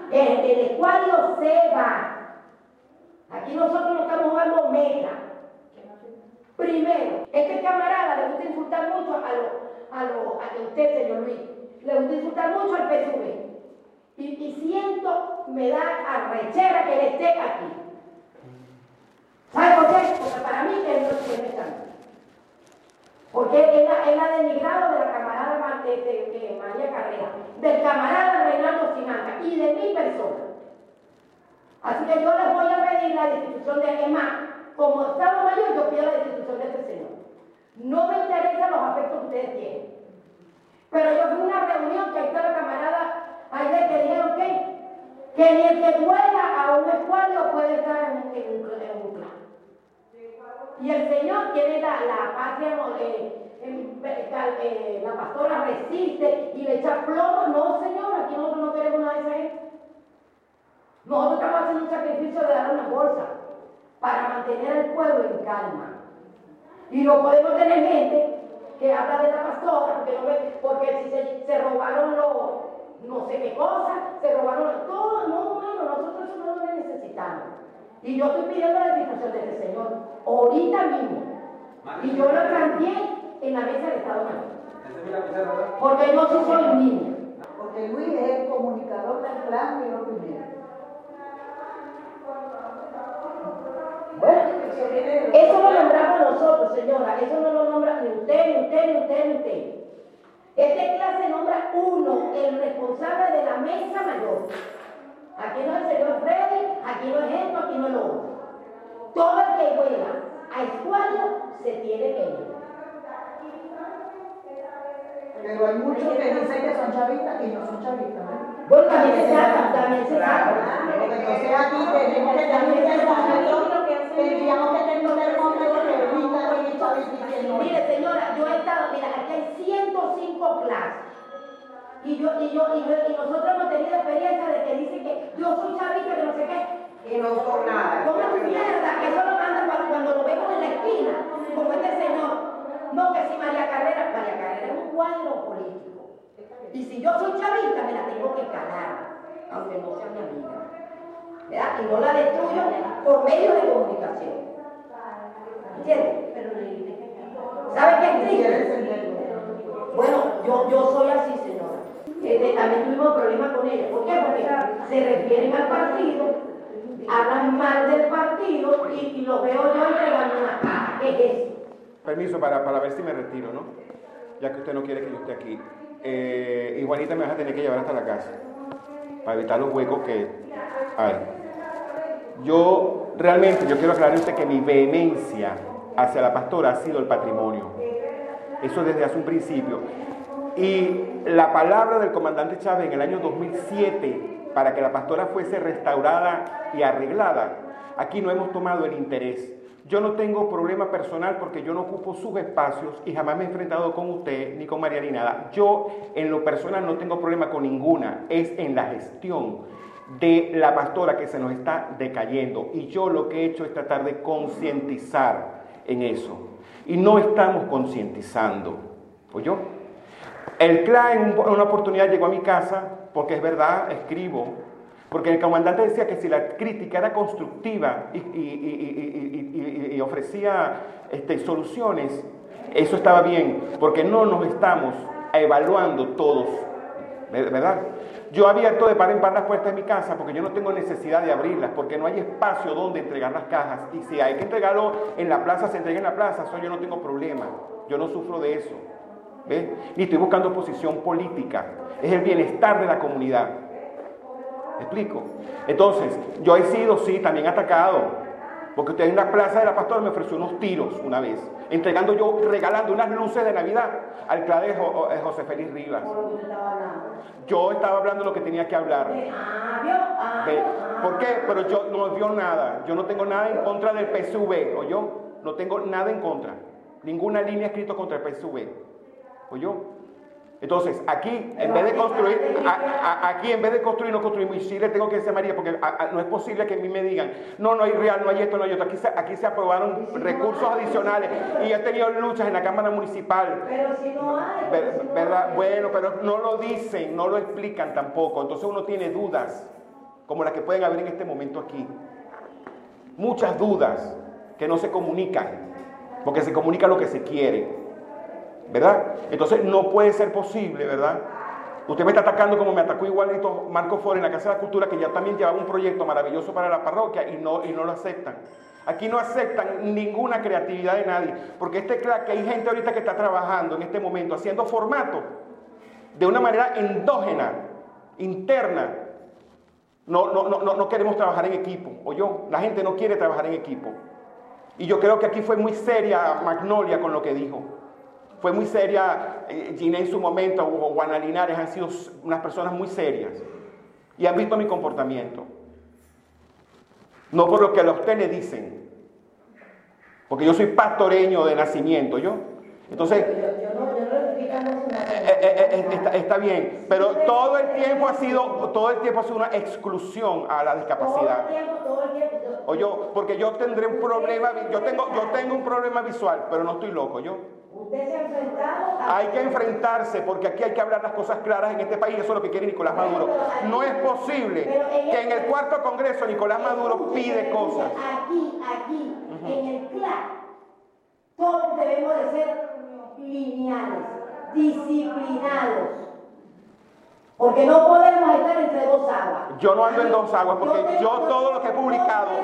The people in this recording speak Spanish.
El escuadro se va. Aquí nosotros no estamos jugando meta. Primero, este camarada le gusta insultar mucho a usted, señor Luis. Le gusta insultar mucho al PSV. Y siento, me da arrechera que él esté aquí. ¿Sabe por qué? Porque para mí él no tiene chance. Porque él ha denigrado de la camarada María Carrera, del camarada Reinaldo Simanca y de mi persona. Así que yo les voy a pedir la destitución de EMA. Como Estado Mayor, yo pido la destitución de este señor. No me interesan los afectos que ustedes tienen. Pero yo fui a una reunión que ahí está la camarada ayer que dijeron que ni el que duela a un escuadro puede estar en un clan. Y el Señor tiene la patria, la pastora resiste y le echa plomo. No, Señor, aquí nosotros no queremos nada de esa gente. Nosotros estamos haciendo un sacrificio de dar una bolsa para mantener al pueblo en calma. Y no podemos tener gente que habla de la pastora, porque si se robaron no sé qué cosa, se robaron todo. No, hermano, nosotros eso no lo necesitamos. Y yo estoy pidiendo la destitución de este señor ahorita mismo. Y yo lo planteé en la mesa del Estado Mayor. Porque yo sí soy niña. Porque Luis es el comunicador del plan y lo primero. Bueno, eso lo nombramos nosotros, señora. Eso no lo nombra ni usted, ni usted, ni usted, ni usted. Este clase nombra uno, el responsable de la mesa mayor. Aquí no es el señor Freddy, aquí no es esto, aquí no es lo otro. Todo el que vuela a escuadro se tiene que ir. Pero hay muchos que dicen que son chavistas y no son chavistas, ¿no? Bueno, también se saca, también se saca. Entonces aquí tenemos que tener tendríamos que tener un termómetro que evita que el chavista diciendo. Mire, señora, yo he estado, mira, aquí hay 105 clases. Y nosotros hemos tenido experiencia de que dicen que yo soy chavista, que no sé qué. Y no son nada. Como mierda, que eso lo mandan cuando lo vemos en la esquina, como este señor. No, que si María Carrera es un cuadro político. Y si yo soy chavista, me la tengo que calar, aunque no sea mi amiga. ¿Verdad? Y no la destruyo por medio de comunicación. ¿Entiendes? ¿Sabe qué es triste? Bueno, yo soy así, señora. También tuvimos problemas con ella. ¿Por qué? Porque se refieren al partido, hablan mal del partido y lo veo yo entregando una caja. ¿Qué es eso? Permiso para ver si me retiro, ¿no? Ya que usted no quiere que yo esté aquí. Y Juanita me vas a tener que llevar hasta la casa para evitar los huecos que hay. Yo quiero aclarar a usted que mi vehemencia hacia la pastora ha sido el patrimonio. Eso desde hace un principio. Y la palabra del comandante Chávez en el año 2007 para que la pastora fuese restaurada y arreglada, aquí no hemos tomado el interés. Yo no tengo problema personal porque yo no ocupo sus espacios y jamás me he enfrentado con usted ni con María ni nada. Yo en lo personal no tengo problema con ninguna, es en la gestión de la pastora que se nos está decayendo. Y yo lo que he hecho es tratar de concientizar en eso. Y no estamos concientizando. ¿Oyó? El CLA en una oportunidad llegó a mi casa, porque es verdad, escribo. Porque el comandante decía que si la crítica era constructiva y ofrecía soluciones, eso estaba bien, porque no nos estamos evaluando todos, ¿verdad? Yo abierto de par en par las puertas de mi casa porque yo no tengo necesidad de abrirlas, porque no hay espacio donde entregar las cajas. Y si hay que entregarlo en la plaza, se entrega en la plaza, eso yo no tengo problema, yo no sufro de eso, ¿ves? Ni estoy buscando posición política, es el bienestar de la comunidad. ¿Me explico? Entonces, yo he sido, sí, también atacado, porque usted en la plaza de la pastora me ofreció unos tiros una vez, regalando unas luces de Navidad al clan de José Félix Rivas. Yo estaba hablando lo que tenía que hablar. ¿Por qué? Pero yo no vio nada. Yo no tengo nada en contra del PSV, ¿oyó? No tengo nada en contra. Ninguna línea escrita contra el PSV, ¿oyó? Entonces, aquí, en vez de construir, no construimos. Y sí le tengo que decir a María, porque no es posible que a mí me digan, no hay real, no hay esto, no hay otro. Aquí se aprobaron recursos adicionales y he tenido luchas en la Cámara Municipal. Pero si no hay. ¿Verdad? Bueno, pero no lo dicen, no lo explican tampoco. Entonces uno tiene dudas. como la que pueden haber en este momento aquí. Muchas dudas que no se comunican, porque se comunica lo que se quiere, ¿verdad? Entonces no puede ser posible, ¿verdad? Usted me está atacando como me atacó igualito Marco Fore en la Casa de la Cultura, que ya también llevaba un proyecto maravilloso para la parroquia y no lo aceptan. Aquí no aceptan ninguna creatividad de nadie, porque que hay gente ahorita que está trabajando en este momento, haciendo formato de una manera endógena, interna. No queremos trabajar en equipo, la gente no quiere trabajar en equipo. Y yo creo que aquí fue muy seria Magnolia con lo que dijo. Fue muy seria Giné en su momento, o Juana Linares, han sido unas personas muy serias. Y han visto mi comportamiento. No por lo que a usted le dicen. Porque yo soy pastoreño de nacimiento, Entonces, está bien, pero todo el tiempo ha sido una exclusión a la discapacidad. Todo el tiempo. Porque yo tendré un problema, yo tengo un problema visual, pero no estoy loco, Usted se ha enfrentado a... Hay que enfrentarse, porque aquí hay que hablar las cosas claras en este país. Eso es lo que quiere Nicolás Maduro. No es posible que en el cuarto congreso Nicolás Maduro pide cosas. Aquí, en el CLAC, todos debemos de ser lineales, disciplinados. Porque no podemos estar entre dos aguas. Yo no ando en dos aguas, porque yo todo lo que he publicado